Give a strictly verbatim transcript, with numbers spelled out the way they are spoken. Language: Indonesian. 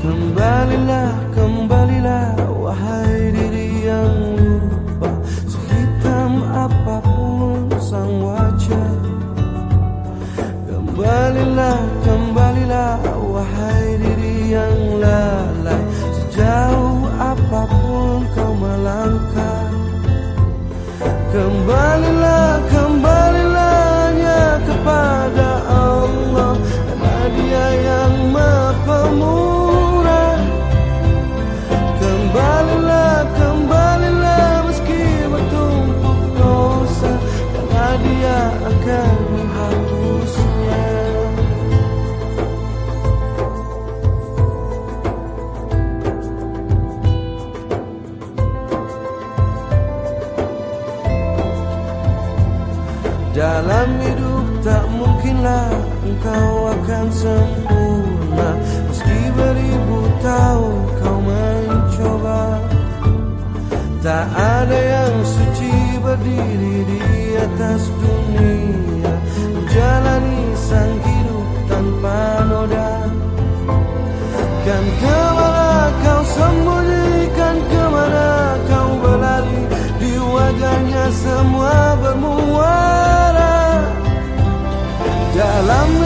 Kembalilah, kembalilah, wahai diri yang lupa, sehitam apapun sang wajah. Kembalilah, kembalilah, wahai diri yang lalai, sejauh apapun kau melangkah. Kembalilah, kembalilah hanya kepada Allah, karena Dia yang Maha Pemurah. Kembalilah, kembalilah meski bertumpuk dosa, karena Dia akan menghapusnya. Dalam hidup tak mungkinlah engkau akan sempurna, meski beribu tahun kau mencoba. Tak ada yang suci berdiri di atas dunia, menjalani sang hidup tanpa noda. Kan kemana kau sembunyi, kan kemana kau berlari, di wajahnya semua bermuara. Dalam